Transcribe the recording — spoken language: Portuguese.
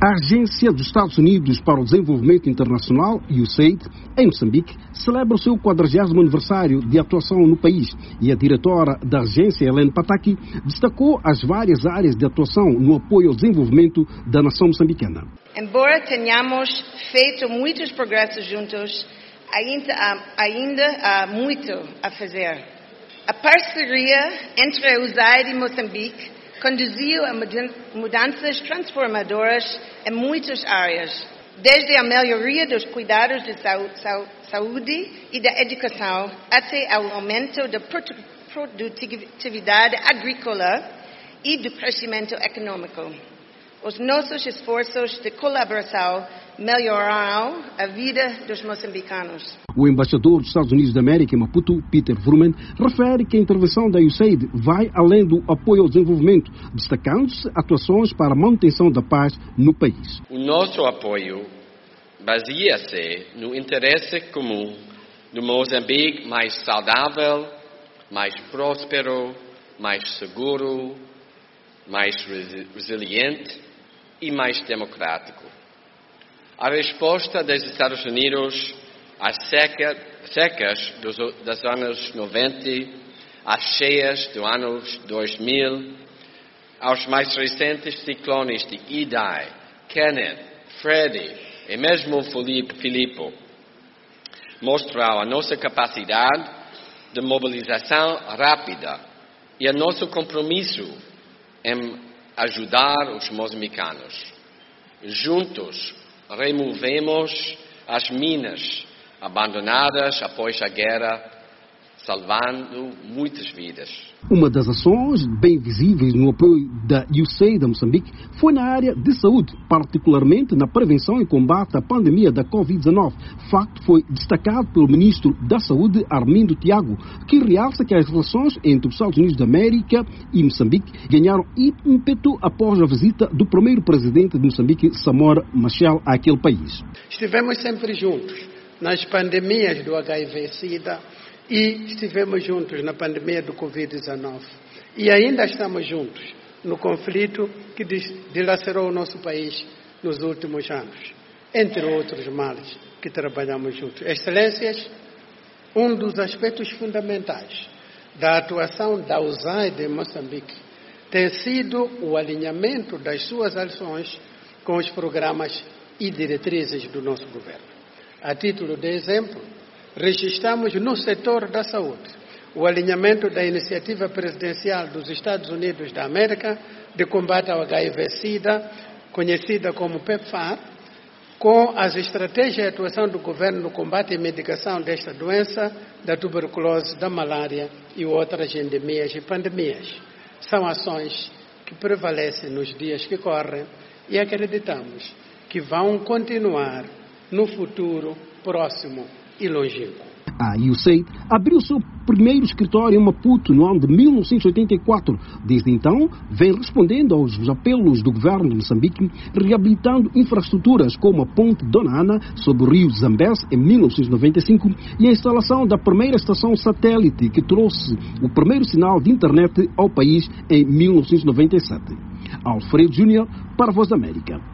A Agência dos Estados Unidos para o Desenvolvimento Internacional, USAID, em Moçambique, celebra o seu 40º aniversário de atuação no país e a diretora da agência, Helene Pataki, destacou as várias áreas de atuação no apoio ao desenvolvimento da nação moçambicana. Embora tenhamos feito muitos progressos juntos, ainda há muito a fazer. A parceria entre a USAID e Moçambique conduziu a mudanças transformadoras em muitas áreas, desde a melhoria dos cuidados de saúde e da educação até ao aumento da produtividade agrícola e do crescimento econômico. Os nossos esforços de colaboração melhorarão a vida dos moçambicanos. O embaixador dos Estados Unidos da América em Maputo, Peter Vroomen, refere que a intervenção da USAID vai além do apoio ao desenvolvimento, destacando-se atuações para a manutenção da paz no país. O nosso apoio baseia-se no interesse comum do Moçambique mais saudável, mais próspero, mais seguro, mais resiliente e mais democrático. A resposta dos Estados Unidos às secas dos anos 90, às cheias dos anos 2000, aos mais recentes ciclones de Idai, Kenneth, Freddy e mesmo Filippo, mostrou a nossa capacidade de mobilização rápida e o nosso compromisso em ajudar os moçambicanos. Juntos, removemos as minas abandonadas após a guerra, salvando muitas vidas. Uma das ações bem visíveis no apoio da USAID a Moçambique foi na área de saúde, particularmente na prevenção e combate à pandemia da Covid-19. Facto foi destacado pelo ministro da Saúde, Armindo Tiago, que realça que as relações entre os Estados Unidos da América e Moçambique ganharam ímpeto após a visita do primeiro presidente de Moçambique, Samora Machel, àquele país. Estivemos sempre juntos nas pandemias do HIV-Sida e estivemos juntos na pandemia do Covid-19. E ainda estamos juntos no conflito que dilacerou o nosso país nos últimos anos, entre outros males que trabalhamos juntos. Excelências, um dos aspectos fundamentais da atuação da USAID em Moçambique tem sido o alinhamento das suas ações com os programas e diretrizes do nosso governo. A título de exemplo, registramos no setor da saúde o alinhamento da iniciativa presidencial dos Estados Unidos da América de combate ao HIV-Sida, conhecida como PEPFAR, com as estratégias de atuação do governo no combate e medicação desta doença, da tuberculose, da malária e outras endemias e pandemias. São ações que prevalecem nos dias que correm e acreditamos que vão continuar no futuro próximo e longínquo. A USAID abriu seu primeiro escritório em Maputo no ano de 1984. Desde então, vem respondendo aos apelos do governo de Moçambique, reabilitando infraestruturas como a ponte Dona Ana sobre o rio Zambeze em 1995 e a instalação da primeira estação satélite que trouxe o primeiro sinal de internet ao país em 1997. Alfredo Júnior, para a Voz da América.